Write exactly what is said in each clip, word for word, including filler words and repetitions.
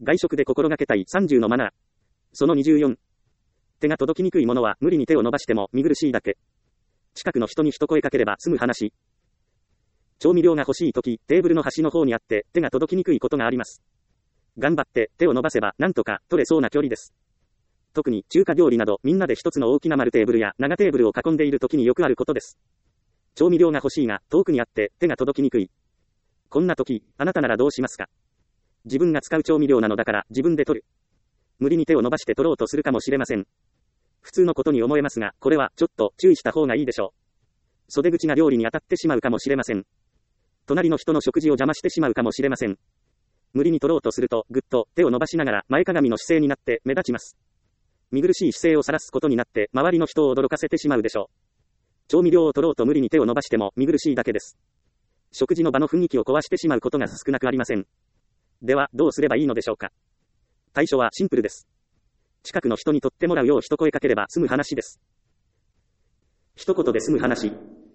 外食で心がけたいさんじゅうのマナー。そのにじゅうよん。手が届きにくいものは無理に手を伸ばしても見苦しいだけ。近くの人に一声かければ済む話。調味料が欲しいとき、テーブルの端の方にあって手が届きにくいことがあります。頑張って手を伸ばせばなんとか取れそうな距離です。特に中華料理などみんなで一つの大きな丸テーブルや長テーブルを囲んでいるときによくあることです。調味料が欲しいが遠くにあって手が届きにくい。こんなとき、あなたならどうしますか？自分が使う調味料なのだから自分で取る。無理に手を伸ばして取ろうとするかもしれません。普通のことに思えますが、これはちょっと注意した方がいいでしょう。袖口が料理に当たってしまうかもしれません。隣の人の食事を邪魔してしまうかもしれません。無理に取ろうとすると、ぐっと手を伸ばしながら前かがみの姿勢になって目立ちます。見苦しい姿勢を晒すことになって、周りの人を驚かせてしまうでしょう。調味料を取ろうと無理に手を伸ばしても見苦しいだけです。食事の場の雰囲気を壊してしまうことが少なくありません。では、どうすればいいのでしょうか。対処はシンプルです。近くの人に取ってもらうよう一声かければ済む話です。一言で済む話。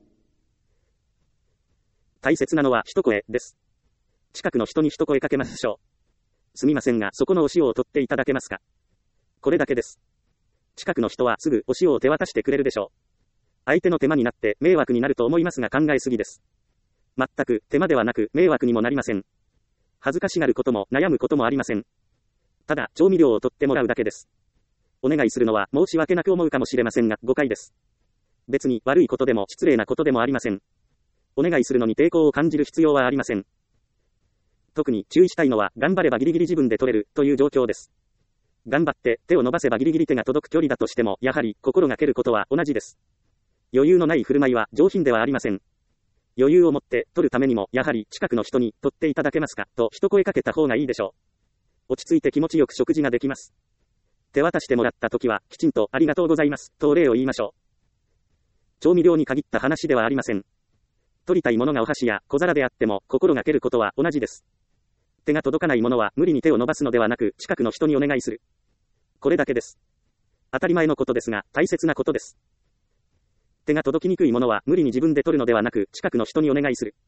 大切なのは一声です。近くの人に一声かけましょう。すみませんが、そこのお塩を取っていただけますか。これだけです。近くの人はすぐお塩を手渡してくれるでしょう。相手の手間になって迷惑になると思いますが考えすぎです。全く手間ではなく迷惑にもなりません。恥ずかしがることも悩むこともありません。ただ調味料を取ってもらうだけです。お願いするのは申し訳なく思うかもしれませんが誤解です。別に悪いことでも失礼なことでもありません。お願いするのに抵抗を感じる必要はありません。特に注意したいのは頑張ればギリギリ自分で取れるという状況です。頑張って手を伸ばせばギリギリ手が届く距離だとしてもやはり心がけることは同じです。余裕のない振る舞いは上品ではありません。余裕を持って取るためにもやはり近くの人に取っていただけますかと一声かけた方がいいでしょう。落ち着いて気持ちよく食事ができます。手渡してもらった時はきちんとありがとうございますとお礼を言いましょう。調味料に限った話ではありません。取りたいものがお箸や小皿であっても心がけることは同じです。手が届かないものは無理に手を伸ばすのではなく近くの人にお願いする。これだけです。当たり前のことですが大切なことです。手が届きにくいものは無理に自分で取るのではなく近くの人にお願いする。